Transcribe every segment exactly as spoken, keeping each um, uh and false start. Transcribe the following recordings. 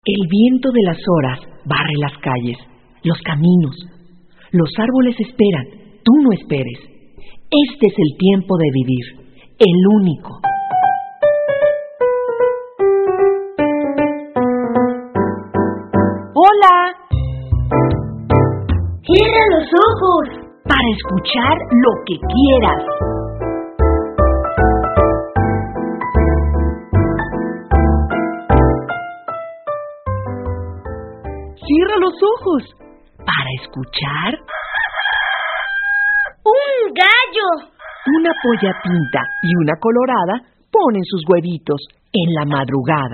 El viento de las horas barre las calles, los caminos. Los árboles esperan, tú no esperes. Este es el tiempo de vivir, el único. ¡Hola! ¡Cierra los ojos! Para escuchar lo que quieras. Cierra los ojos para escuchar ¡un gallo! Una polla pinta y una colorada ponen sus huevitos en la madrugada.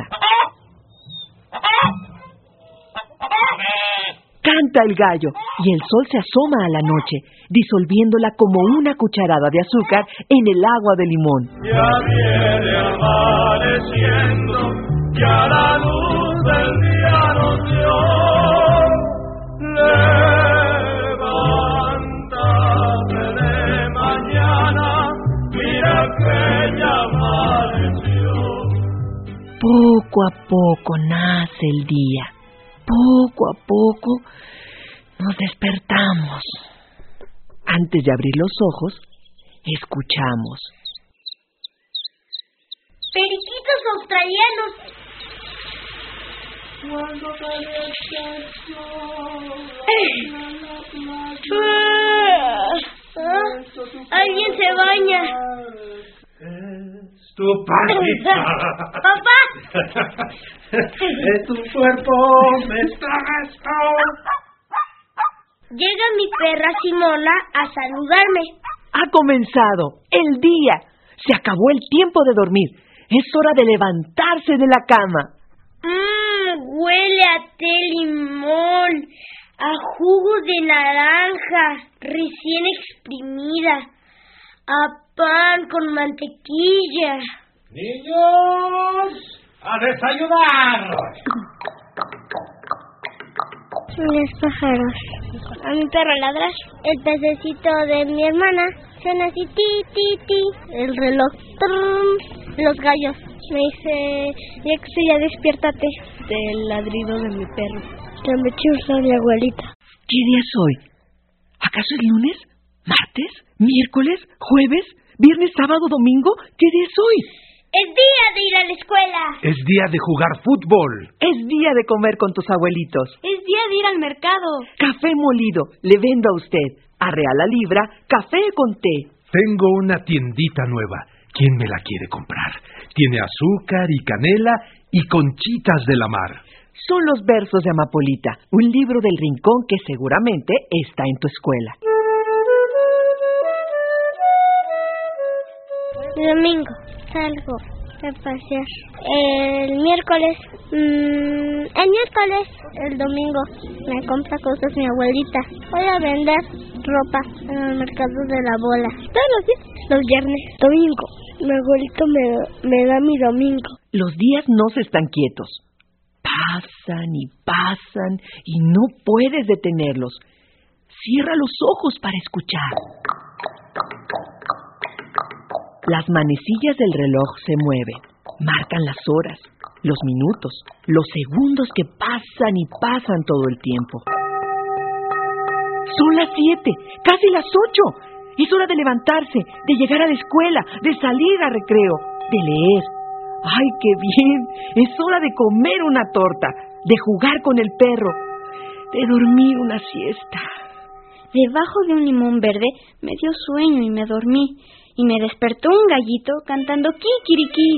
Canta el gallo y el sol se asoma a la noche, disolviéndola como una cucharada de azúcar en el agua de limón. Ya viene amaneciendo, ya la luz del día nos dio. Levántate de mañana, mira que ya amaneció. Poco a poco nace el día. Poco a poco nos despertamos. Antes de abrir los ojos, escuchamos. Periquitos australianos. Cuando calienta el sol, Alguien se baña. Es tu panita. ¡Papá! Es tu cuerpo, me tragas. Llega mi perra Simona a saludarme. Ha comenzado el día. Se acabó el tiempo de dormir. Es hora de levantarse de la cama. Mmm, huele a té limón, a jugo de naranja recién exprimida, a pan con mantequilla. Niños, a desayunar. Los pájaros. A mi perro ladrar. El pececito de mi hermana suena así, ti, ti, ti. El reloj, trum. Los gallos. Me dice, ya que ya despiértate. Del ladrido de mi perro. Que me chusa mi abuelita. ¿Qué día es hoy? ¿Acaso es lunes? ¿Martes? ¿Miércoles? ¿Jueves? ¿Viernes, sábado, domingo? ¿Qué día es hoy? Es día de ir a la escuela. Es día de jugar fútbol. Es día de comer con tus abuelitos. Es día de ir al mercado. Café molido, le vendo a usted. Arrea la libra, café con té. Tengo una tiendita nueva. ¿Quién me la quiere comprar? Tiene azúcar y canela y conchitas de la mar. Son los versos de Amapolita, un libro del rincón que seguramente está en tu escuela. Domingo, salgo a pasear. El miércoles, mmm, el miércoles, el domingo, me compra cosas mi abuelita. Voy a vender ropa en el mercado de la bola. Todos los días, los viernes. Domingo, mi abuelito me, me da mi domingo. Los días no se están quietos. Pasan y pasan y no puedes detenerlos. Cierra los ojos para escuchar. Las manecillas del reloj se mueven, marcan las horas, los minutos, los segundos que pasan y pasan todo el tiempo. Son las siete, casi las ocho. Es hora de levantarse, de llegar a la escuela, de salir a recreo, de leer. ¡Ay, qué bien! Es hora de comer una torta, de jugar con el perro, de dormir una siesta. Debajo de un limón verde me dio sueño y me dormí. Y me despertó un gallito cantando kikiriki.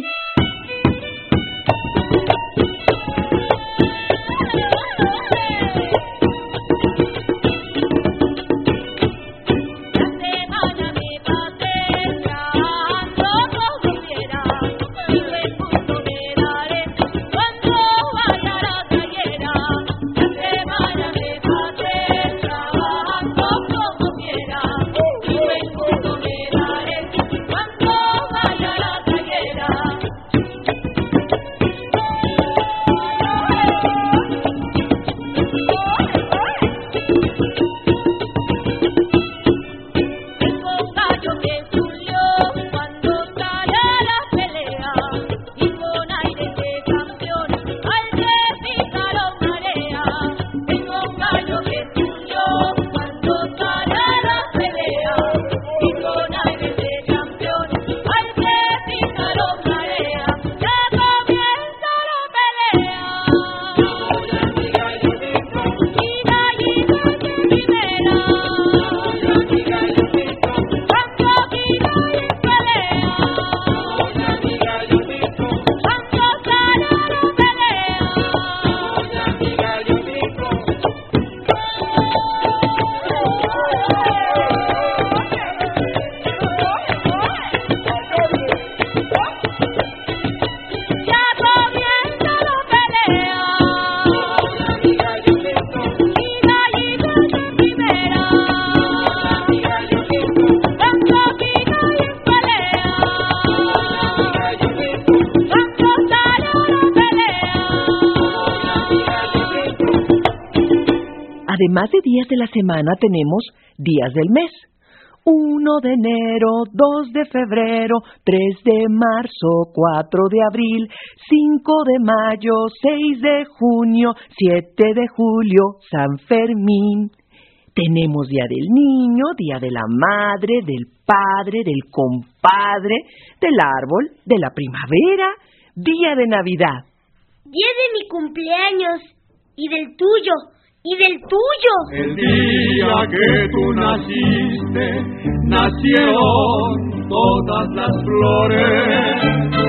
Además de días de la semana, tenemos días del mes. uno de enero, dos de febrero, tres de marzo, cuatro de abril, cinco de mayo, seis de junio, siete de julio, San Fermín. Tenemos Día del Niño, Día de la Madre, del Padre, del Compadre, del Árbol, de la Primavera, Día de Navidad. Día de mi cumpleaños y del tuyo, y del tuyo. El día que tú naciste, nacieron todas las flores.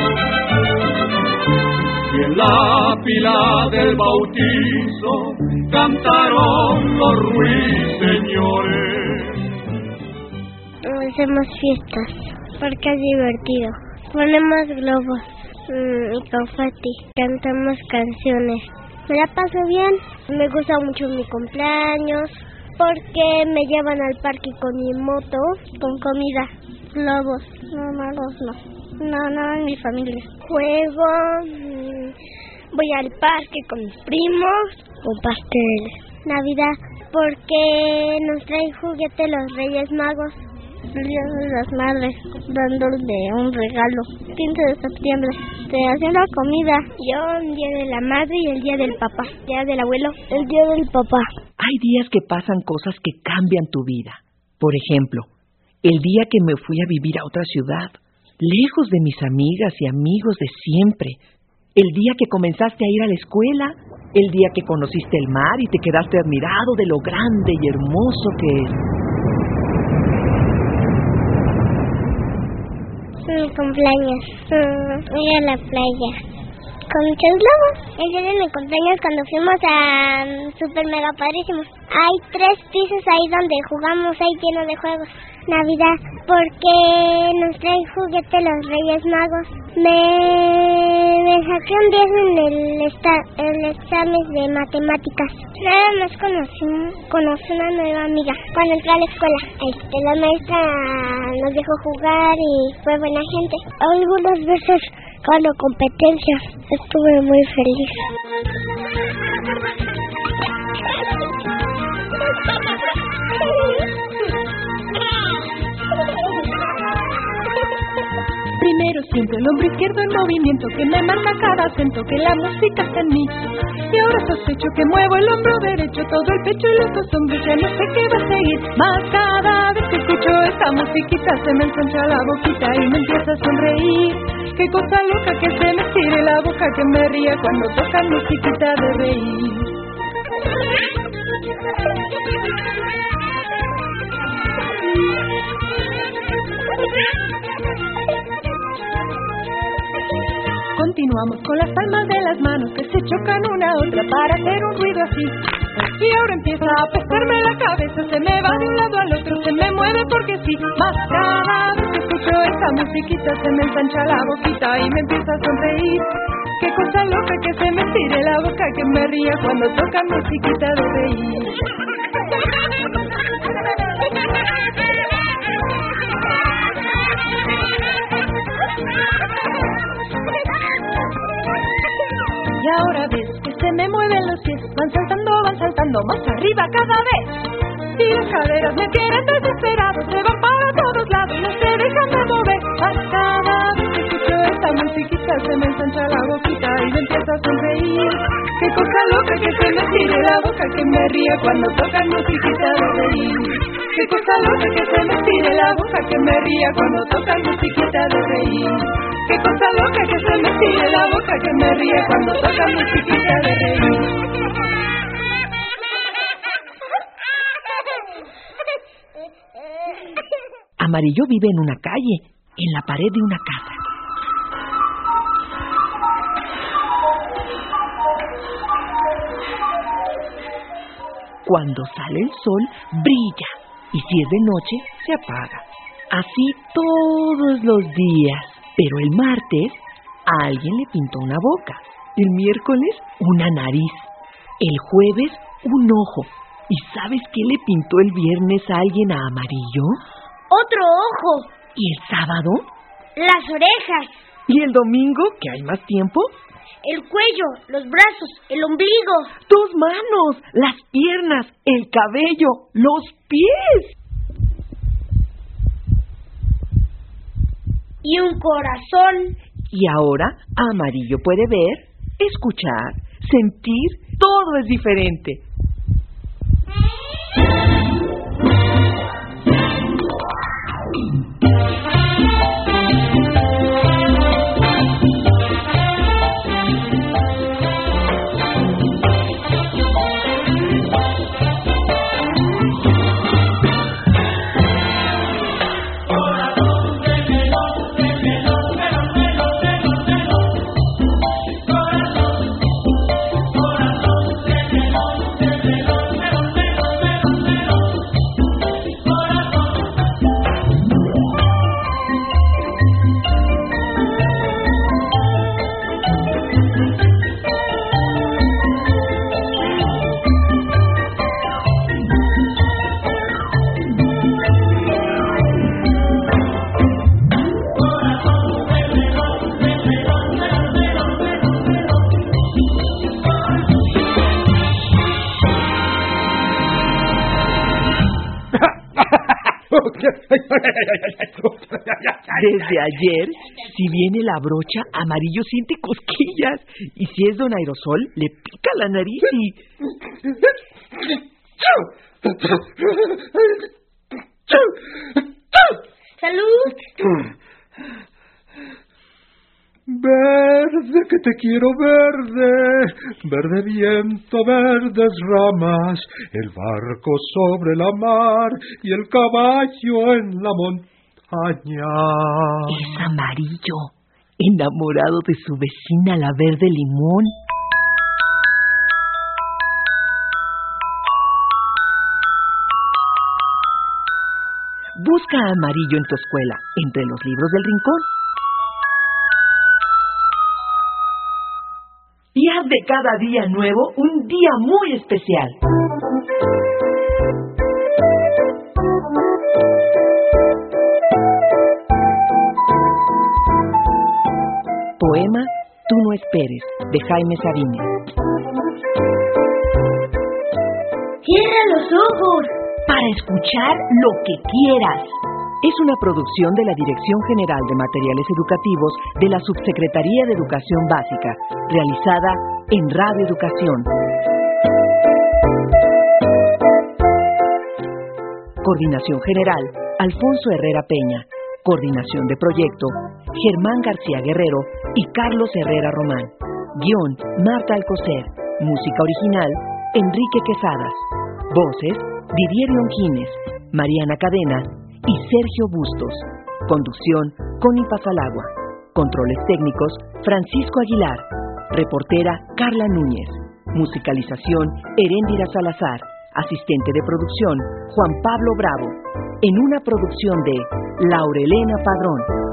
Y en la pila del bautizo cantaron los ruiseñores. Hacemos fiestas porque es divertido. Ponemos globos mmm, y confeti. Cantamos canciones. Me la paso bien. Me gusta mucho mi cumpleaños porque me llevan al parque con mi moto, con comida, globos. No, malos no. No, no, en mi familia. Juego, mmm, voy al parque con mis primos, con pasteles. Navidad, porque nos traen juguete los Reyes Magos. El Día de las Madres, dándole un regalo. quince de septiembre, te hacen la comida. Yo, el Día de la Madre y el Día del Papá. El Día del Abuelo, el Día del Papá. Hay días que pasan cosas que cambian tu vida. Por ejemplo, el día que me fui a vivir a otra ciudad, lejos de mis amigas y amigos de siempre. El día que comenzaste a ir a la escuela, el día que conociste el mar y te quedaste admirado de lo grande y hermoso que es. Mi cumpleaños, mm, ir a la playa con muchos globos. El día de mi cumpleaños cuando fuimos a um, Super Mega Padrísimo. Hay tres pisos ahí donde jugamos, ahí lleno de juegos. Navidad, porque nos traen juguete los Reyes Magos. Me, me saqué un diez en el, esta, el examen de matemáticas. Nada más conocí, conocí una nueva amiga cuando entré a la escuela. Este, la maestra nos dejó jugar y fue buena gente. Algunas veces gano competencias. Estuve muy feliz. Primero siempre el hombro izquierdo en movimiento, que me marca cada acento, que la música está en mí. Y ahora sospecho que muevo el hombro derecho, todo el pecho y los dos hombros, ya no sé qué va a seguir. Más cada vez que escucho esta musiquita, se me ensancha la boquita y me empieza a sonreír. Qué cosa loca que se me estire la boca, que me ría cuando toca musiquita de reír. Continuamos con las palmas de las manos que se chocan una a otra para hacer un ruido así. Y ahora empieza a pesarme la cabeza, se me va de un lado al otro, se me mueve porque sí. Más cada vez que escucho esta musiquita, se me ensancha la boquita y me empieza a sonreír. Qué cosa loca que se me estire la boca, que me ría cuando tocan musiquita de reír. Y ahora ves que se me mueven los pies, van saltando, van saltando más arriba cada vez. Y las caderas me tienen desesperado, se van para todos lados, no se dejan de mover. A cada vez que escucho esta musiquita, se me ensancha la boquita y me empieza a sonreír. Qué cosa loca que se me estire la boca, que me ría cuando tocan musiquita de reír. Qué cosa loca que se me estire la boca, que me ría cuando tocan musiquita de reír. Qué cosa loca que se me estire la boca, que me ría cuando toca musiquita de reír. Amarillo vive en una calle, en la pared de una casa. Cuando sale el sol, brilla, y si es de noche, se apaga. Así todos los días. Pero el martes, a alguien le pintó una boca. El miércoles, una nariz. El jueves, un ojo. ¿Y sabes qué le pintó el viernes a alguien a Amarillo? ¡Otro ojo! ¿Y el sábado? Las orejas. ¿Y el domingo, que hay más tiempo? el cuello, los brazos, el ombligo. Tus manos, las piernas, el cabello, los pies. Y un corazón. Y ahora Amarillo puede ver, escuchar, sentir, todo es diferente. Desde ayer, si viene la brocha, Amarillo siente cosquillas. Y si es Don Aerosol, le pica la nariz y... ¡Salud! Verde, que te quiero verde, verde viento, verdes ramas, el barco sobre la mar y el caballo en la montaña. Es Amarillo, enamorado de su vecina la verde limón. Busca a Amarillo en tu escuela, entre los libros del rincón. Y haz de cada día nuevo un día muy especial. Poema Tú no esperes, de Jaime Sabines. ¡Cierra los ojos! Para escuchar lo que quieras. Es una producción de la Dirección General de Materiales Educativos de la Subsecretaría de Educación Básica, realizada en Radio Educación. Coordinación General, Alfonso Herrera Peña. Coordinación de Proyecto, Germán García Guerrero y Carlos Herrera Román. Guión, Marta Alcocer. Música original, Enrique Quesadas. Voces, Didier Onquines, Mariana Cadena y Sergio Bustos. Conducción, Connie Pasalagua. Controles técnicos, Francisco Aguilar. Reportera, Carla Núñez. Musicalización, Heréndira Salazar. Asistente de producción, Juan Pablo Bravo. En una producción de Laurelena Padrón.